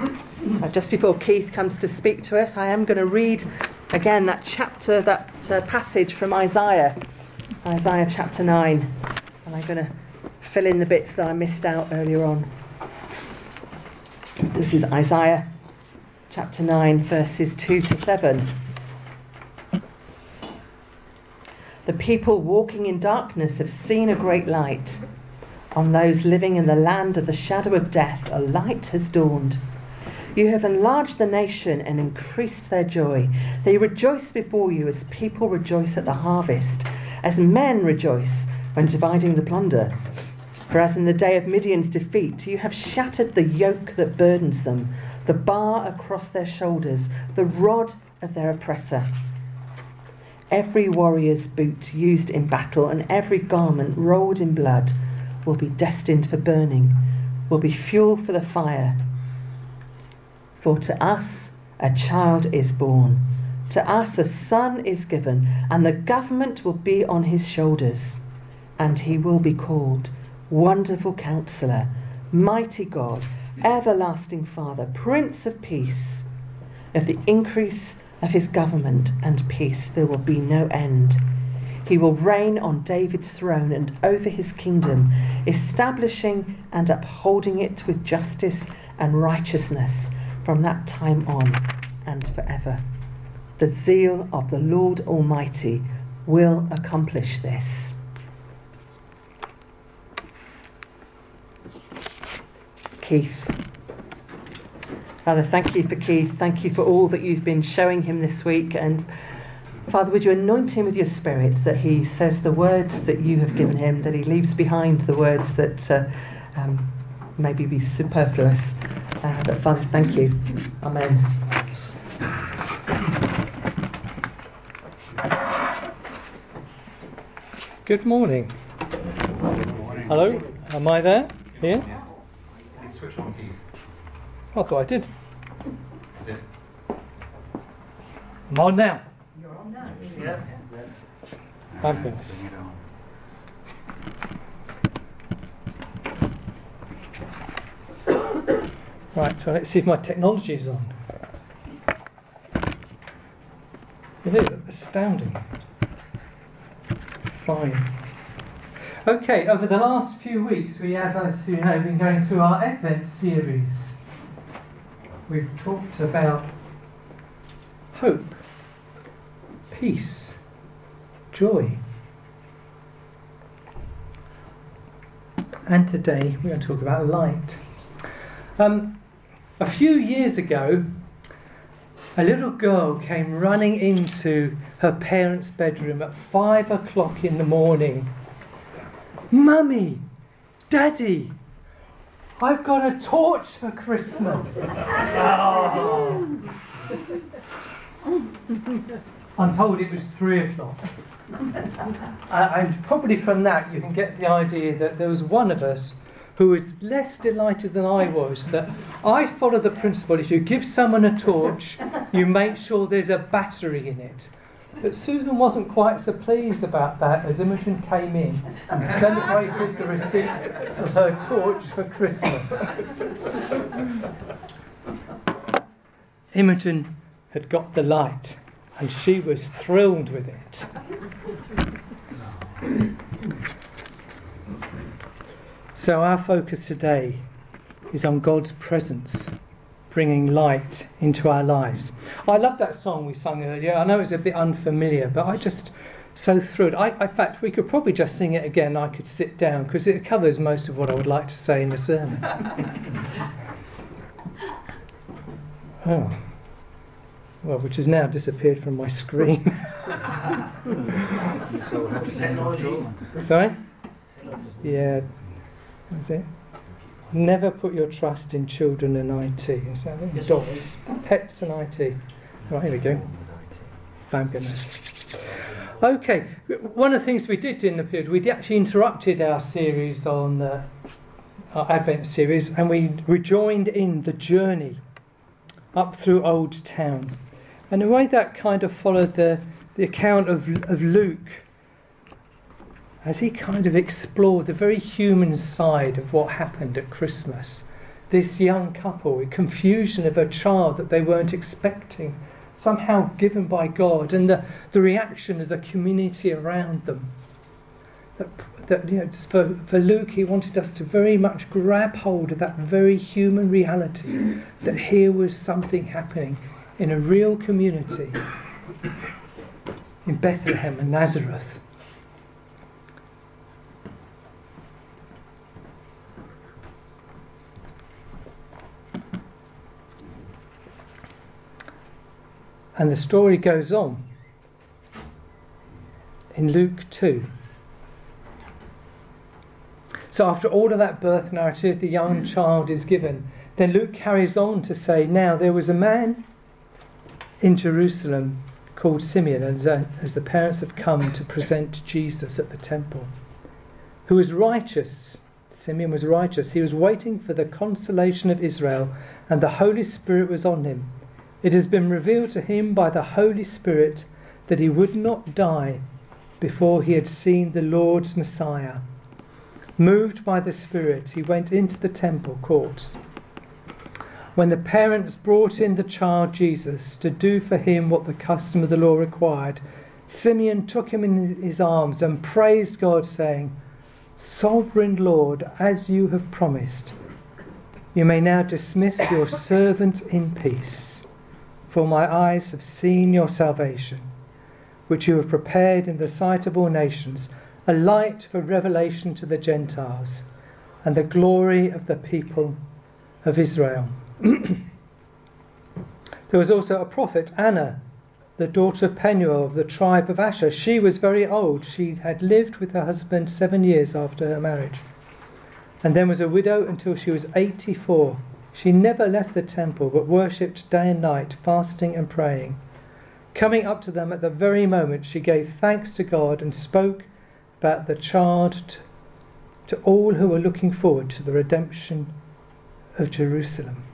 Just before Keith comes to speak to us, I am going to read again that chapter, that passage from Isaiah chapter 9. And I'm going to fill in the bits that I missed out earlier on. This is Isaiah chapter 9, verses 2 to 7. The people walking in darkness have seen a great light. On those living in the land of the shadow of death, a light has dawned. You have enlarged the nation and increased their joy. They rejoice before you as people rejoice at the harvest, as men rejoice when dividing the plunder. For as in the day of Midian's defeat, you have shattered the yoke that burdens them, the bar across their shoulders, the rod of their oppressor. Every warrior's boot used in battle and every garment rolled in blood will be destined for burning, will be fuel for the fire. For to us a child is born, to us a son is given, and the government will be on his shoulders. And he will be called Wonderful Counselor, Mighty God, Everlasting Father, Prince of Peace. Of the increase of his government and peace there will be no end. He will reign on David's throne and over his kingdom, establishing and upholding it with justice and righteousness from that time on and forever. The zeal of the Lord Almighty will accomplish this. Keith. Father, thank you for Keith. Thank you for all that you've been showing him this week. And Father, would you anoint him with your Spirit, that he says the words that you have given him, that he leaves behind the words that maybe be superfluous. But Father, thank you. Amen. Good morning. Good morning. Hello, am I there? Here? Yeah. Can you switch on, Keith? I thought I did. Is it? I'm on now. You're on now. Yeah. Fabulous. Bring it on. Right, so let's see if my technology is on. It is astounding. Fine. Okay, over the last few weeks we have, as you know, been going through our Advent series. We've talked about hope, peace, joy. And today we're going to talk about light. A few years ago, a little girl came running into her parents' bedroom at 5 o'clock in the morning. Mummy, Daddy, I've got a torch for Christmas. Oh. I'm told it was 3 o'clock. And probably from that you can get the idea that there was one of us who was less delighted than I was that I follow the principle, if you give someone a torch, you make sure there's a battery in it. But Susan wasn't quite so pleased about that as Imogen came in and celebrated the receipt of her torch for Christmas. Imogen had got the light and she was thrilled with it. So our focus today is on God's presence, bringing light into our lives. I love that song we sang earlier. I know it's a bit unfamiliar, but I just so thrilled. In fact, we could probably just sing it again. I could sit down because it covers most of what I would like to say in the sermon. Oh, well, which has now disappeared from my screen. Sorry? Yeah. Is it? Never put your trust in children and IT. Is that it? Dogs, pets and IT. Right, here we go. Fabulous. Okay, one of the things we did in the period, we actually interrupted our series on our Advent series, and we rejoined in the journey up through Old Town. And the way that kind of followed the account of Luke, as he kind of explored the very human side of what happened at Christmas, this young couple, a confusion of a child that they weren't expecting, somehow given by God, and the reaction of the community around them. For Luke, he wanted us to very much grab hold of that very human reality, that here was something happening in a real community in Bethlehem and Nazareth. And the story goes on in Luke 2. So after all of that birth narrative, the young child is given. Then Luke carries on to say, now there was a man in Jerusalem called Simeon, as the parents have come to present Jesus at the temple, who was righteous. Simeon was righteous. He was waiting for the consolation of Israel, and the Holy Spirit was on him. It has been revealed to him by the Holy Spirit that he would not die before he had seen the Lord's Messiah. Moved by the Spirit, he went into the temple courts. When the parents brought in the child Jesus to do for him what the custom of the law required, Simeon took him in his arms and praised God, saying, Sovereign Lord, as you have promised, you may now dismiss your servant in peace. For my eyes have seen your salvation, which you have prepared in the sight of all nations, a light for revelation to the Gentiles, and the glory of the people of Israel. There was also a prophet, Anna, the daughter of Penuel of the tribe of Asher. She was very old. She had lived with her husband 7 years after her marriage, and then was a widow until she was 84. She never left the temple, but worshipped day and night, fasting and praying. Coming up to them at the very moment, she gave thanks to God and spoke about the child to all who were looking forward to the redemption of Jerusalem.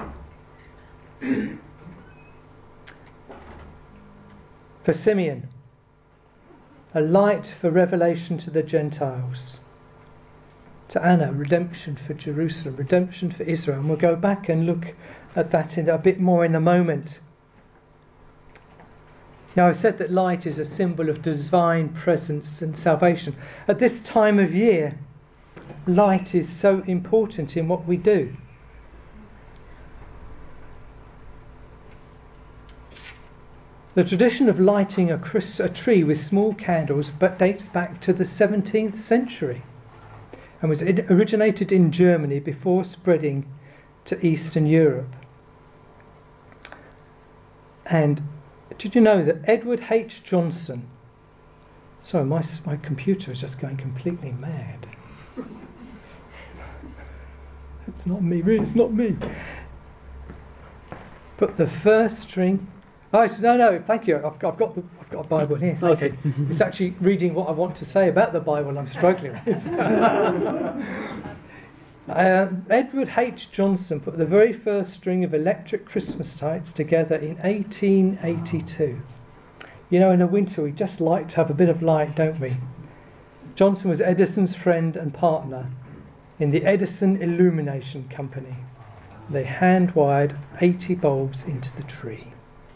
For Simeon, a light for revelation to the Gentiles. To Anna, redemption for Jerusalem, redemption for Israel. And we'll go back and look at that in a bit more in a moment. Now, I've said that light is a symbol of divine presence and salvation. At this time of year, light is so important in what we do. The tradition of lighting a tree with small candles but dates back to the 17th century and was originated in Germany before spreading to Eastern Europe. And did you know that Edward H. Johnson... Sorry, my computer is just going completely mad. It's not me, really, it's not me. But the first string... Oh, no, thank you. I've got a Bible here. Thank you. It's actually reading what I want to say about the Bible I'm struggling with. Edward H. Johnson put the very first string of electric Christmas lights together in 1882. You know, in the winter we just like to have a bit of light, don't we? Johnson was Edison's friend and partner in the Edison Illumination Company. They hand-wired 80 bulbs into the tree.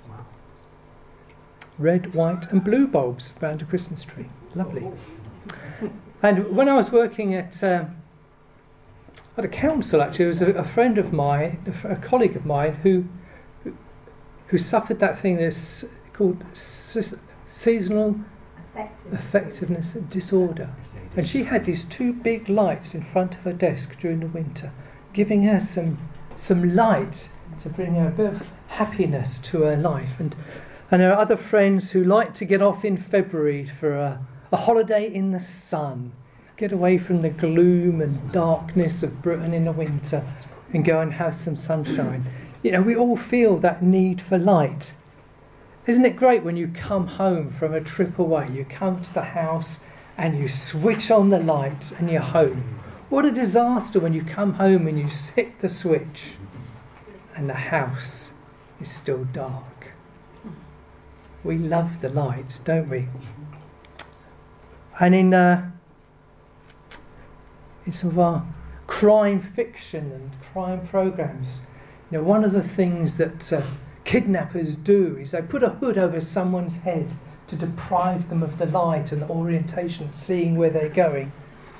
Red, white and blue bulbs around a Christmas tree. Lovely. And when I was working at a council, actually, there was a friend of mine, a colleague of mine, who suffered that thing that's called seasonal affectiveness disorder. And she had these two big lights in front of her desk during the winter, giving her some light to bring her a bit of happiness to her life. And there are other friends who like to get off in February for a holiday in the sun, get away from the gloom and darkness of Britain in the winter and go and have some sunshine. You know, we all feel that need for light. Isn't it great when you come home from a trip away, you come to the house and you switch on the light and you're home? What a disaster when you come home and you hit the switch and the house is still dark. We love the light, don't we? And in some of crime fiction and crime programs. You know, one of the things that kidnappers do is they put a hood over someone's head to deprive them of the light and the orientation, seeing where they're going.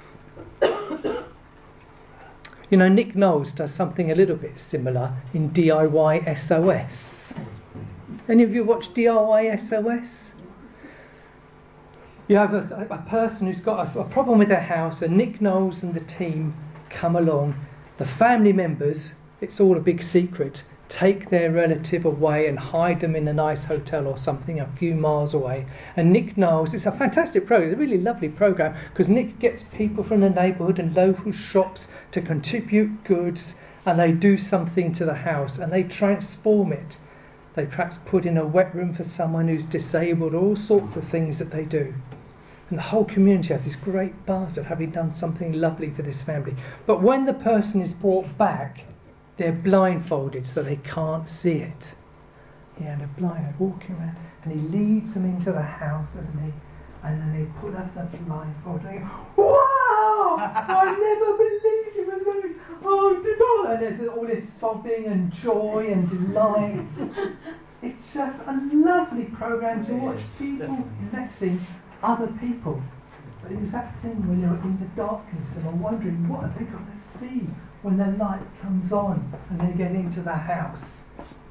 You know, Nick Knowles does something a little bit similar in DIY SOS. Any of you watch DIY SOS? You have a person who's got a problem with their house, and Nick Knowles and the team come along. The family members, it's all a big secret, take their relative away and hide them in a nice hotel or something a few miles away. And Nick Knowles, it's a fantastic program, a really lovely program, because Nick gets people from the neighbourhood and local shops to contribute goods, and they do something to the house and they transform it. They perhaps put in a wet room for someone who's disabled, all sorts of things that they do. And the whole community have this great buzz of having done something lovely for this family. But when the person is brought back, they're blindfolded so they can't see it. Yeah, they're blind, they're walking around, and he leads them into the house, doesn't he? And then they put up the blindfold and they go, wow! I never believed it was going to, and there's all this sobbing and joy and delight. It's just a lovely program to watch, people blessing other people. But it was that thing when they were in the darkness and were wondering what are they going to see when the light comes on and they get into the house.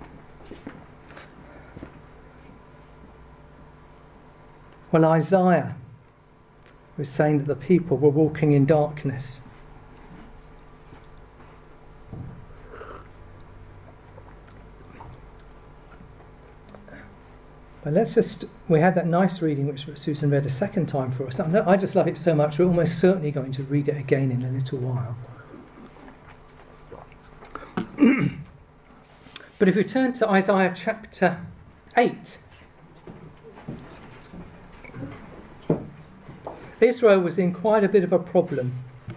Well, Isaiah was saying that the people were walking in darkness. But we had that nice reading which Susan read a second time for us. I just love it so much, we're almost certainly going to read it again in a little while. But if we turn to Isaiah chapter 8, Israel was in quite a bit of a problem.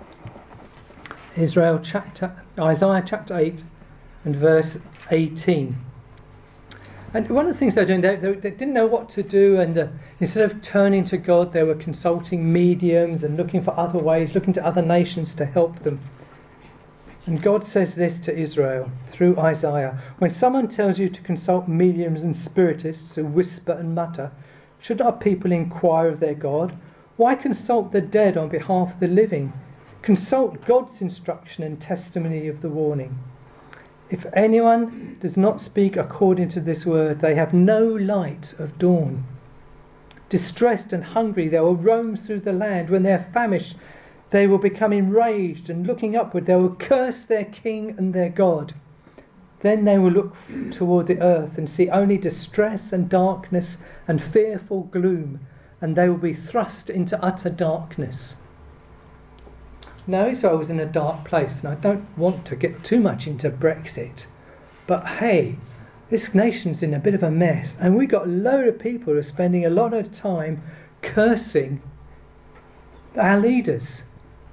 Isaiah chapter 8 and verse 18. And one of the things they were doing, they didn't know what to do, and instead of turning to God, they were consulting mediums and looking for other ways, looking to other nations to help them. And God says this to Israel through Isaiah: when someone tells you to consult mediums and spiritists who whisper and mutter, should our people inquire of their God? Why consult the dead on behalf of the living? Consult God's instruction and testimony of the warning. If anyone does not speak according to this word, they have no light of dawn. Distressed and hungry, they will roam through the land. When they are famished, they will become enraged, and looking upward, they will curse their king and their God. Then they will look toward the earth and see only distress and darkness and fearful gloom, and they will be thrust into utter darkness. Now, Israel was in a dark place, and I don't want to get too much into Brexit, but hey, this nation's in a bit of a mess, and we've got a load of people who are spending a lot of time cursing our leaders.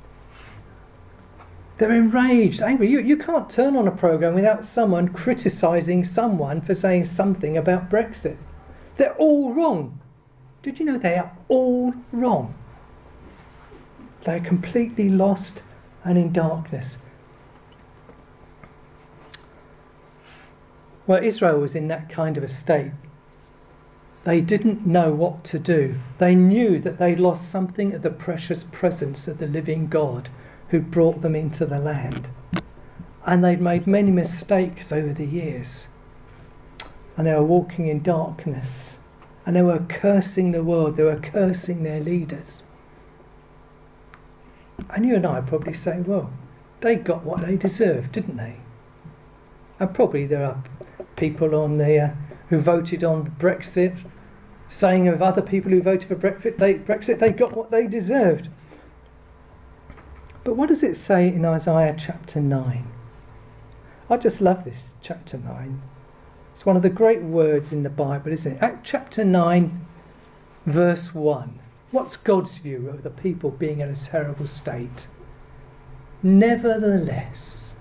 They're enraged, angry. You can't turn on a programme without someone criticising someone for saying something about Brexit. They're all wrong. Did you know they are all wrong? They're completely lost and in darkness. Well, Israel was in that kind of a state. They didn't know what to do. They knew that they'd lost something of the precious presence of the living God who brought them into the land. And they'd made many mistakes over the years. And they were walking in darkness. And they were cursing the world. They were cursing their leaders. And you and I probably say, well, they got what they deserved, didn't they? And probably there are people on there who voted on Brexit saying of other people who voted for Brexit, they got what they deserved. But what does it say in Isaiah chapter 9? I just love this chapter 9. It's one of the great words in the Bible, isn't it? Chapter 9, verse 1. What's God's view of the people being in a terrible state? Nevertheless.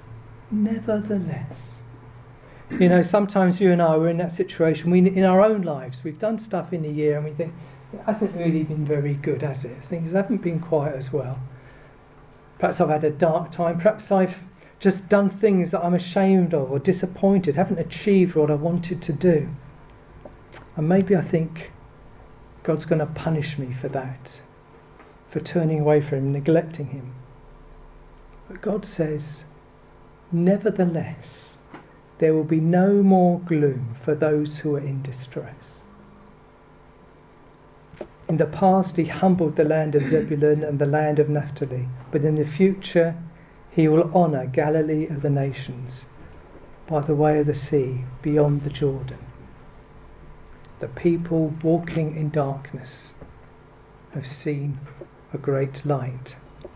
You know, sometimes you and I were in that situation. In our own lives, we've done stuff in the year and we think, it hasn't really been very good, has it? Things haven't been quite as well. Perhaps I've had a dark time. Perhaps I've just done things that I'm ashamed of or disappointed, haven't achieved what I wanted to do. And maybe I think God's going to punish me for that, for turning away from Him, neglecting Him. But God says, nevertheless, there will be no more gloom for those who are in distress. In the past, He humbled the land of Zebulun and the land of Naphtali, but in the future, He will honour Galilee of the nations by the way of the sea beyond the Jordan. The people walking in darkness have seen a great light.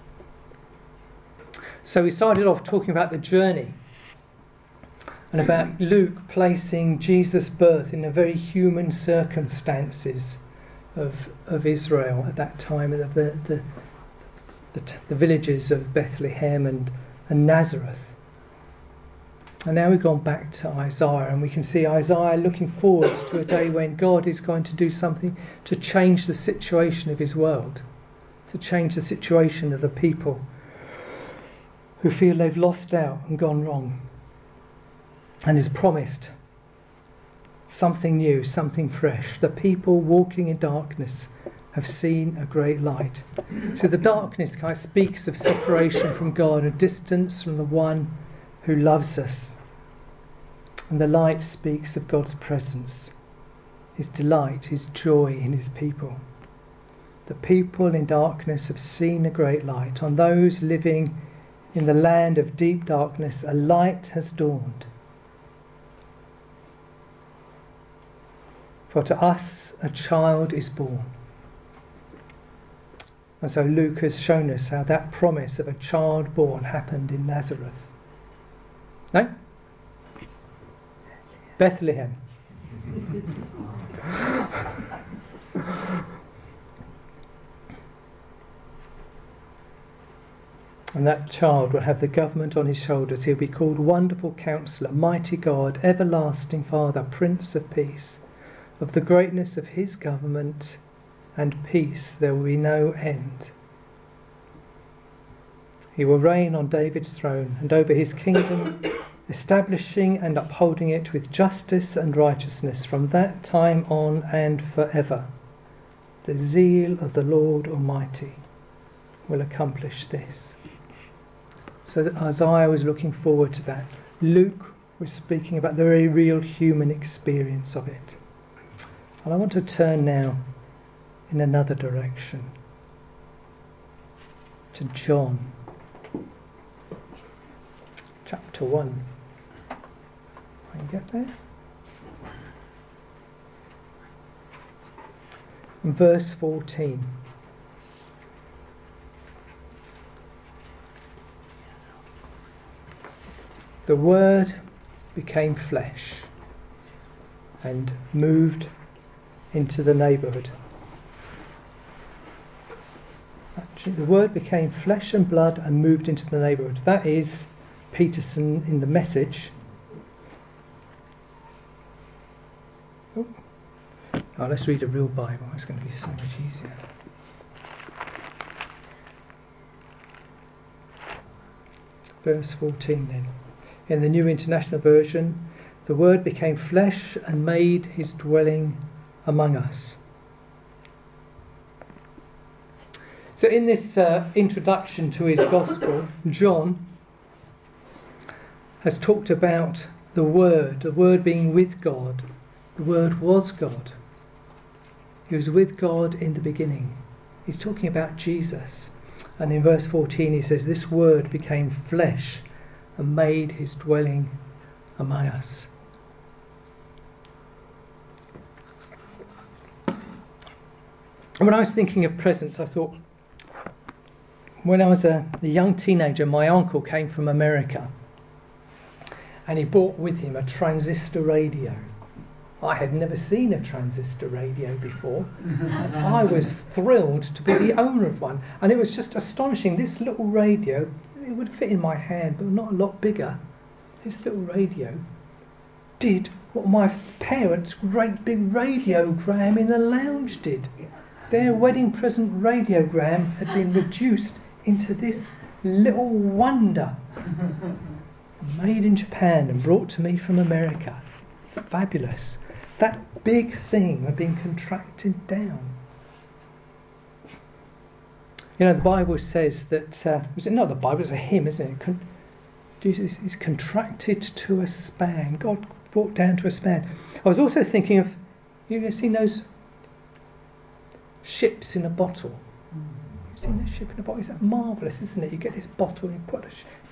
So we started off talking about the journey and about Luke placing Jesus' birth in the very human circumstances of Israel at that time, of the villages of Bethlehem and Nazareth. And now we've gone back to Isaiah, and we can see Isaiah looking forward to a day when God is going to do something to change the situation of his world, to change the situation of the people who feel they've lost out and gone wrong, and has promised something new, something fresh. The people walking in darkness have seen a great light. So the darkness kind of speaks of separation from God, a distance from the one who loves us. And the light speaks of God's presence, His delight, His joy in His people. The people in darkness have seen a great light. On those living in the land of deep darkness, a light has dawned. For to us a child is born. And so Luke has shown us how that promise of a child born happened in Nazareth. No? Bethlehem. And that child will have the government on his shoulders. He'll be called Wonderful Counselor, Mighty God, Everlasting Father, Prince of Peace. Of the greatness of his government and peace there will be no end. He will reign on David's throne and over his kingdom, establishing and upholding it with justice and righteousness from that time on and forever. The zeal of the Lord Almighty will accomplish this. So that Isaiah was looking forward to that. Luke was speaking about the very real human experience of it. And I want to turn now in another direction to John chapter 1. I can get there. And verse 14. The Word became flesh and moved into the neighbourhood. Actually, the Word became flesh and blood and moved into the neighbourhood. That is Peterson in the Message. Oh, let's read a real Bible. It's going to be so much easier. Verse 14 then. In the New International Version, the Word became flesh and made his dwelling among us. So in this introduction to his Gospel, John has talked about the Word being with God. The Word was God. He was with God in the beginning. He's talking about Jesus. And in verse 14 he says, this Word became flesh and made his dwelling among us. And when I was thinking of presents, I thought, when I was a young teenager, my uncle came from America and he brought with him a transistor radio. I had never seen a transistor radio before. I was thrilled to be the owner of one. And it was just astonishing. This little radio, it would fit in my hand, but not a lot bigger. This little radio did what my parents' great big radiogram in the lounge did. Their wedding present radiogram had been reduced into this little wonder, made in Japan and brought to me from America. Fabulous. That big thing had been contracted down. You know, the Bible says that, was it not the Bible, it's a hymn, isn't it? Jesus is contracted to a span. God brought down to a span. I was also thinking of, you've seen those ships in a bottle? You've seen that ship in a bottle? Is that marvellous, isn't it? You get this bottle and you put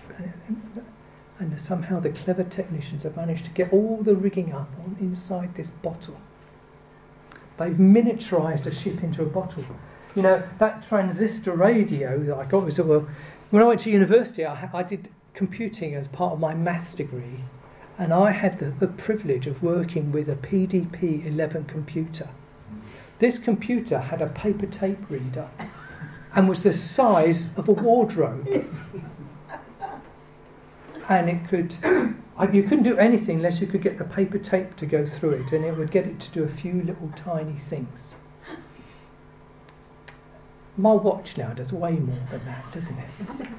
and somehow the clever technicians have managed to get all the rigging up on inside this bottle. They've miniaturised a ship into a bottle. You know, that transistor radio that I got was, well, when I went to university, I did computing as part of my maths degree, and I had the privilege of working with a PDP-11 computer. This computer had a paper tape reader and was the size of a wardrobe. And it could, you couldn't do anything unless you could get the paper tape to go through it, and it would get it to do a few little tiny things. My watch now does way more than that, doesn't it?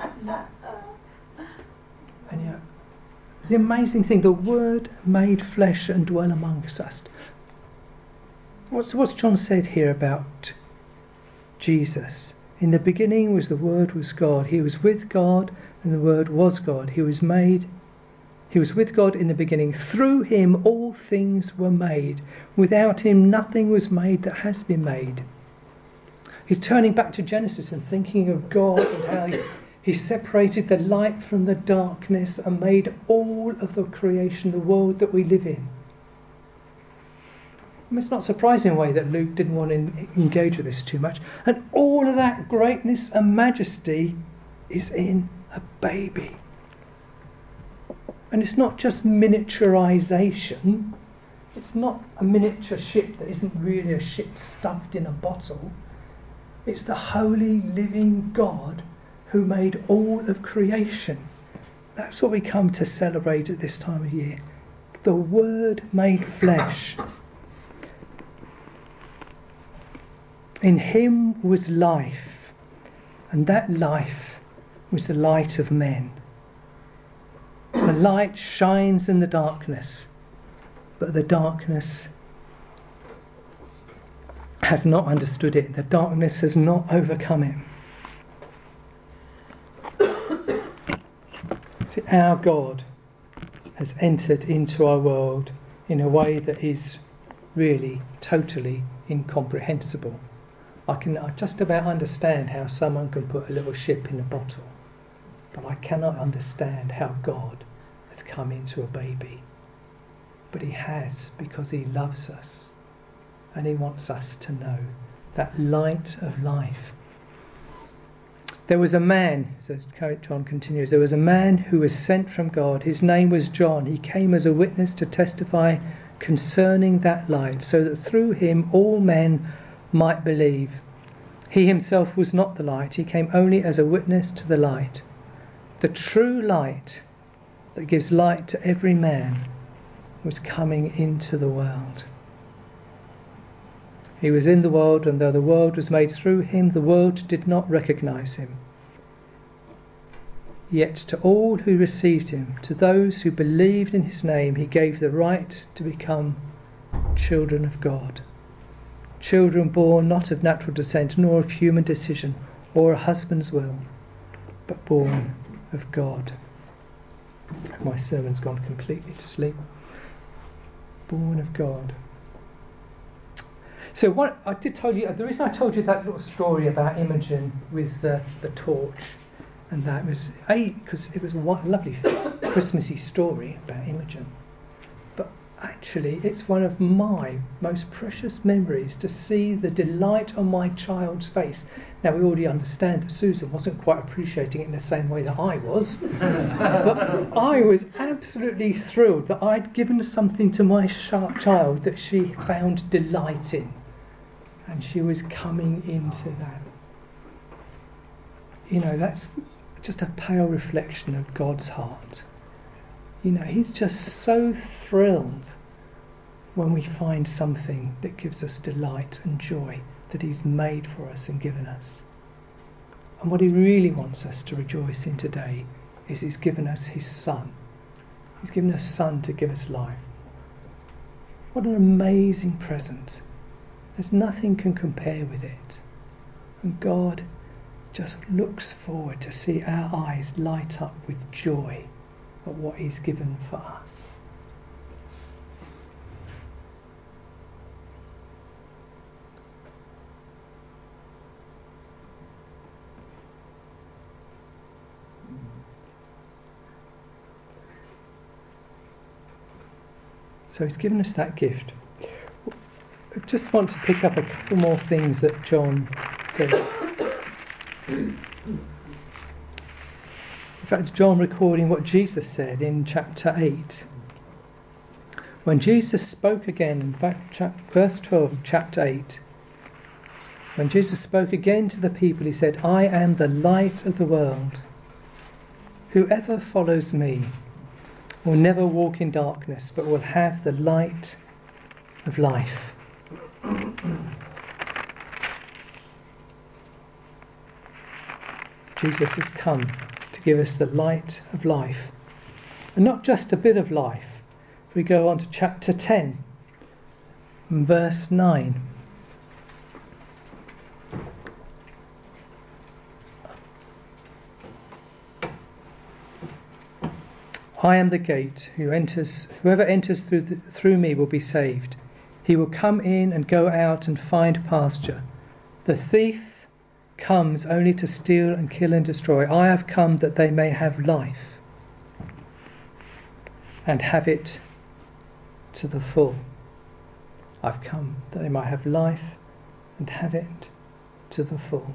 And yet, the amazing thing, the Word made flesh and dwell amongst us. What's John said here about Jesus? In the beginning was the Word, was God. He was with God, and the Word was God. He was with God in the beginning. Through him all things were made. Without him nothing was made that has been made. He's turning back to Genesis and thinking of God and how he separated the light from the darkness and made all of the creation, the world that we live in. It's not surprising in a way that Luke didn't want to engage with this too much. And all of that greatness and majesty is in a baby. And it's not just miniaturisation. It's not a miniature ship that isn't really a ship stuffed in a bottle. It's the holy living God who made all of creation. That's what we come to celebrate at this time of year. The Word made flesh. In him was life, and that life was the light of men. The light shines in the darkness, but the darkness has not understood it. The darkness has not overcome it. See, our God has entered into our world in a way that is really totally incomprehensible. I can just about understand how someone can put a little ship in a bottle, but I cannot understand how God has come into a baby. But he has, because he loves us. And he wants us to know that light of life. There was a man, says John continues, there was a man who was sent from God. His name was John. He came as a witness to testify concerning that light, so that through him all men might believe. He himself was not the light. He came only as a witness to the light. The true light that gives light to every man was coming into the world. He was in the world, and though the world was made through him, the world did not recognise him. Yet to all who received him, to those who believed in his name, he gave the right to become children of God. Children born not of natural descent, nor of human decision, or a husband's will, but born of God. My sermon's gone completely to sleep. Born of God. So what I did tell you, the reason I told you that little story about Imogen with the torch, and that was because it was a lovely Christmassy story about Imogen, but actually it's one of my most precious memories to see the delight on my child's face. Now we already understand that Susan wasn't quite appreciating it in the same way that I was, but I was absolutely thrilled that I'd given something to my child that she found delight in. And she was coming into that. You know, that's just a pale reflection of God's heart. You know, he's just so thrilled when we find something that gives us delight and joy that he's made for us and given us. And what he really wants us to rejoice in today is he's given us his Son. He's given us Son to give us life. What an amazing present. There's nothing can compare with it. And God just looks forward to see our eyes light up with joy at what he's given for us. So he's given us that gift. I just want to pick up a couple more things that John says. In fact, John recording what Jesus said in chapter 8. When Jesus spoke again, in fact, verse 12 of chapter 8, when Jesus spoke again to the people, he said, I am the light of the world. Whoever follows me will never walk in darkness, but will have the light of life. Jesus has come to give us the light of life. And not just a bit of life. If we go on to chapter 10, and verse 9. I am the gate. Whoever enters through me will be saved. He will come in and go out and find pasture. The thief comes only to steal and kill and destroy. I have come that they may have life and have it to the full. I've come that they might have life and have it to the full.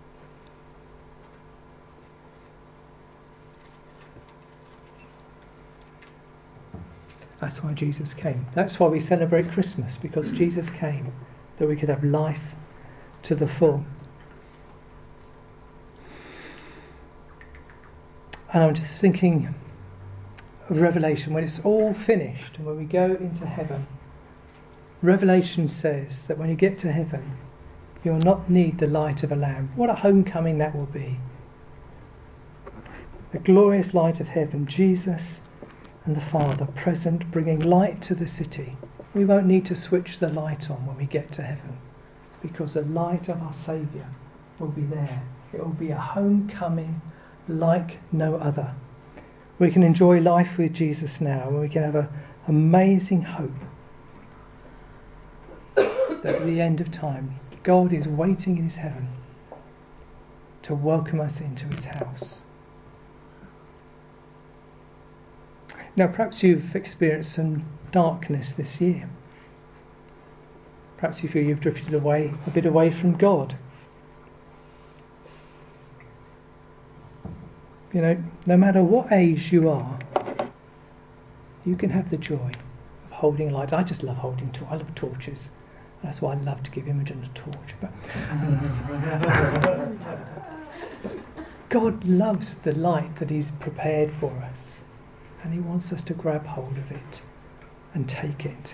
That's why Jesus came. That's why we celebrate Christmas, because Jesus came, that we could have life to the full. And I'm just thinking of Revelation, when it's all finished and when we go into heaven. Revelation says that when you get to heaven, you'll not need the light of a lamp. What a homecoming that will be. The glorious light of heaven, Jesus and the Father present, bringing light to the city. We won't need to switch the light on when we get to heaven, because the light of our Saviour will be there. It will be a homecoming like no other. We can enjoy life with Jesus now, and we can have an amazing hope that at the end of time, God is waiting in his heaven to welcome us into his house. Now, perhaps you've experienced some darkness this year. Perhaps you feel you've drifted away, a bit away from God. You know, no matter what age you are, you can have the joy of holding a light. I just love holding torches. I love torches. That's why I love to give Imogen a torch. But God loves the light that he's prepared for us, and he wants us to grab hold of it and take it.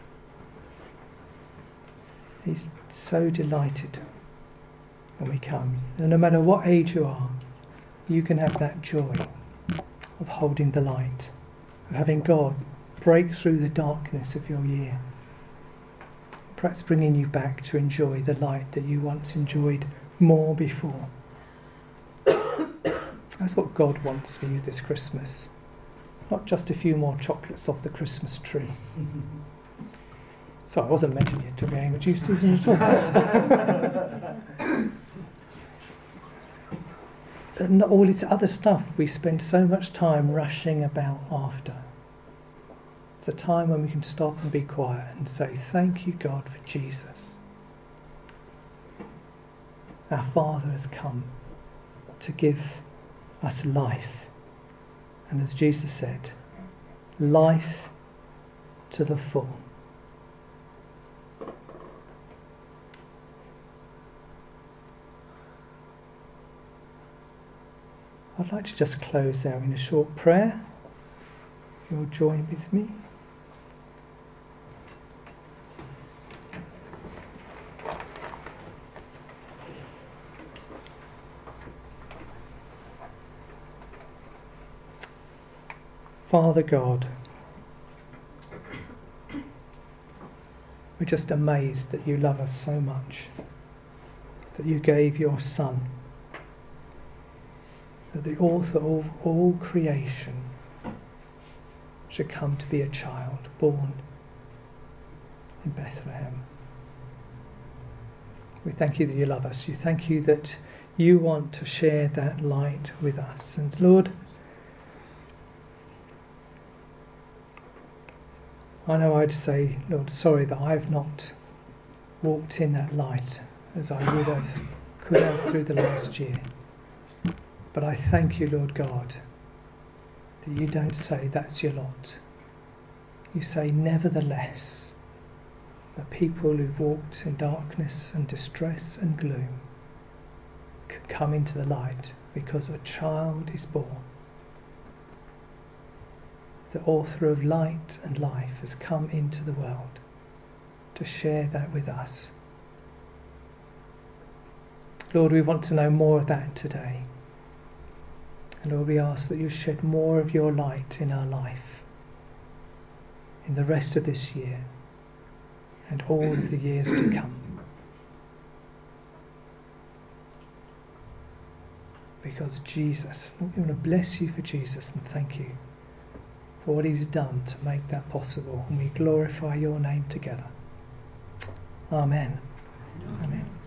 He's so delighted when we come. And no matter what age you are, you can have that joy of holding the light, of having God break through the darkness of your year, perhaps bringing you back to enjoy the light that you once enjoyed more before. That's what God wants for you this Christmas. Not just a few more chocolates off the Christmas tree. So I wasn't mentioning it to be angry with you, Susan, at all. And all its other stuff we spend so much time rushing about after. It's a time when we can stop and be quiet and say, thank you, God, for Jesus. Our Father has come to give us life. And as Jesus said, life to the full. I'd like to just close out in a short prayer. You'll join with me. Father God, we're just amazed that you love us so much, that you gave your Son, that the author of all creation should come to be a child born in Bethlehem. We thank you that you love us. We thank you that you want to share that light with us. And Lord, I know I'd say, Lord, sorry that I've not walked in that light as I could have through the last year. But I thank you, Lord God, that you don't say that's your lot. You say, nevertheless, that people who've walked in darkness and distress and gloom can come into the light because a child is born. The author of light and life has come into the world to share that with us. Lord, we want to know more of that today. And Lord, we ask that you shed more of your light in our life in the rest of this year and all of the years to come. Because Jesus, we want to bless you for Jesus and thank you for what he's done to make that possible. And we glorify your name together. Amen. Amen.